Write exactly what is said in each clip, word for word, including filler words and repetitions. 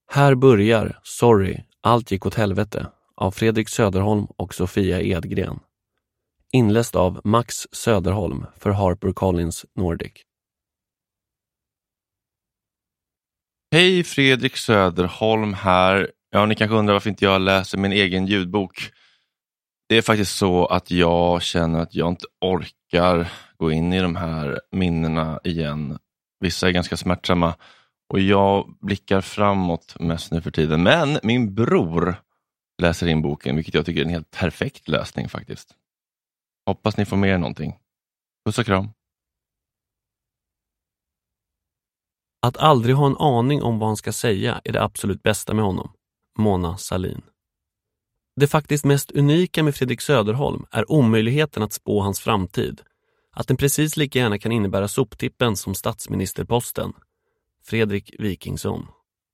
Här börjar, sorry, allt gick åt helvete av Fredrik Söderholm och Sofia Edgren. Inläst av Max Söderholm för HarperCollins Nordic. Hej, Fredrik Söderholm här. Ja, ni kanske undrar varför inte jag läser min egen ljudbok. Det är faktiskt så att jag känner att jag inte orkar gå in i de här minnena igen. Vissa är ganska smärtsamma och jag blickar framåt mest nu för tiden. Men min bror läser in boken, vilket jag tycker är en helt perfekt lösning faktiskt. Hoppas ni får med er någonting. Puss och kram. Att aldrig ha en aning om vad han ska säga är det absolut bästa med honom. Mona Sahlin. Det faktiskt mest unika med Fredrik Söderholm är omöjligheten att spå hans framtid. Att den precis lika gärna kan innebära soptippen som statsministerposten. Fredrik Wikingsson.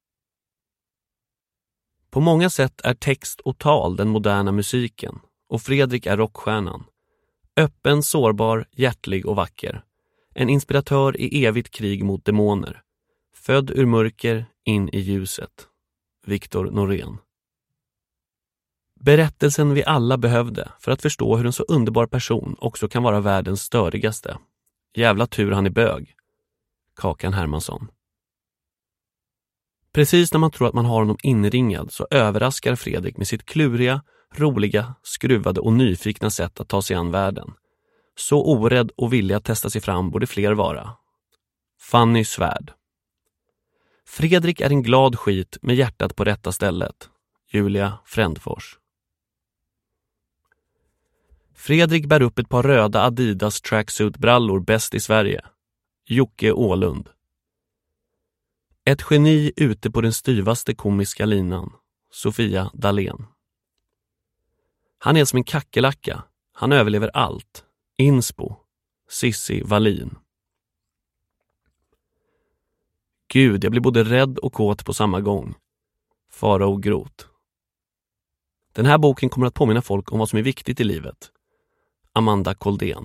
På många sätt är text och tal den moderna musiken och Fredrik är rockstjärnan. Öppen, sårbar, hjärtlig och vacker. En inspiratör i evigt krig mot demoner. Född ur mörker, in i ljuset. Viktor Norén. Berättelsen vi alla behövde för att förstå hur en så underbar person också kan vara världens störigaste. Jävla tur han är bög. Kakan Hermansson. Precis när man tror att man har honom inringad så överraskar Fredrik med sitt kluriga, roliga, skruvade och nyfikna sätt att ta sig an världen. Så orädd och villig att testa sig fram borde fler vara. Fanny Svärd. Fredrik är en glad skit med hjärtat på rätta stället. Julia Frändfors. Fredrik bär upp ett par röda Adidas tracksuit-brallor bäst i Sverige. Jocke Åhlund. Ett geni ute på den styvaste komiska linan. Sofia Dalén. Han är som en kackelacka. Han överlever allt. Inspo. Sissi Wallin. Gud, jag blir både rädd och kåt på samma gång. Farao Groth. Den här boken kommer att påminna folk om vad som är viktigt i livet. Amanda Koldén.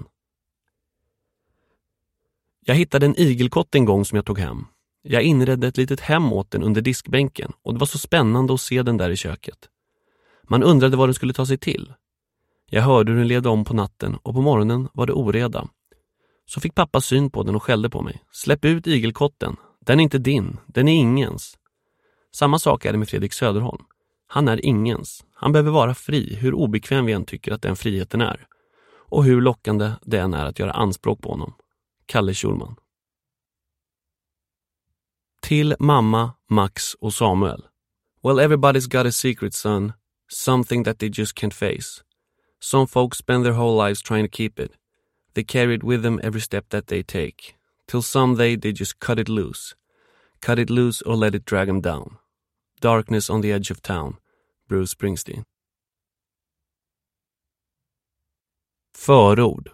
Jag hittade en igelkott en gång som jag tog hem. Jag inredde ett litet hem åt den under diskbänken och det var så spännande att se den där i köket. Man undrade vad den skulle ta sig till. Jag hörde hur den levde om på natten och på morgonen var det oreda. Så fick pappa syn på den och skällde på mig. Släpp ut igelkotten. Den är inte din. Den är ingens. Samma sak är det med Fredrik Söderholm. Han är ingens. Han behöver vara fri, hur obekväm vi än tycker att den friheten är. Och hur lockande det än är att göra anspråk på honom. Kalle Schulman. Till mamma, Max och Samuel. Well, everybody's got a secret, son. Something that they just can't face. Some folks spend their whole lives trying to keep it. They carry it with them every step that they take. Till someday they just cut it loose. Cut it loose or let it drag them down. Darkness on the edge of town. Bruce Springsteen. Förord.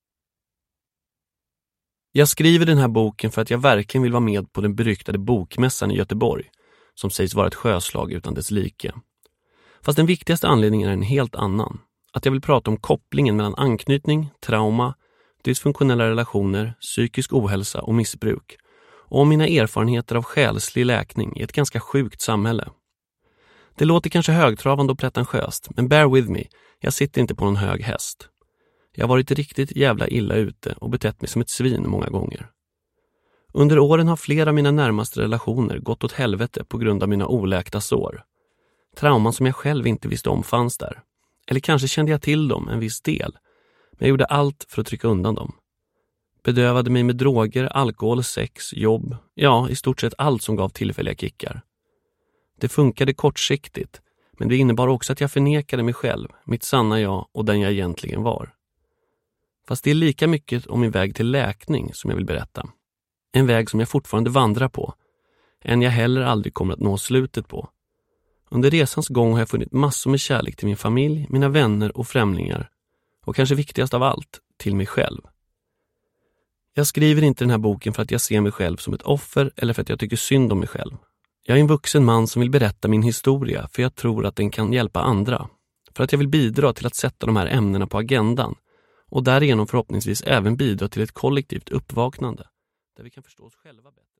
Jag skriver den här boken för att jag verkligen vill vara med på den beryktade bokmässan i Göteborg, som sägs vara ett sjöslag utan dess like. Fast den viktigaste anledningen är en helt annan. Att jag vill prata om kopplingen mellan anknytning, trauma, dysfunktionella relationer, psykisk ohälsa och missbruk. Och om mina erfarenheter av själslig läkning i ett ganska sjukt samhälle. Det låter kanske högtravande och pretentiöst, men bear with me, jag sitter inte på någon hög häst. Jag har varit riktigt jävla illa ute och betett mig som ett svin många gånger. Under åren har flera av mina närmaste relationer gått åt helvete på grund av mina oläkta sår. Trauman som jag själv inte visste om fanns där. Eller kanske kände jag till dem en viss del, men jag gjorde allt för att trycka undan dem. Bedövade mig med droger, alkohol, sex, jobb, ja, i stort sett allt som gav tillfälliga kickar. Det funkade kortsiktigt, men det innebar också att jag förnekade mig själv, mitt sanna jag och den jag egentligen var. Fast det är lika mycket om min väg till läkning som jag vill berätta. En väg som jag fortfarande vandrar på, en jag heller aldrig kommer att nå slutet på. Under resans gång har jag funnit massor med kärlek till min familj, mina vänner och främlingar. Och kanske viktigast av allt, till mig själv. Jag skriver inte den här boken för att jag ser mig själv som ett offer eller för att jag tycker synd om mig själv. Jag är en vuxen man som vill berätta min historia för jag tror att den kan hjälpa andra. För att jag vill bidra till att sätta de här ämnena på agendan och därigenom förhoppningsvis även bidra till ett kollektivt uppvaknande där vi kan förstå oss själva bättre.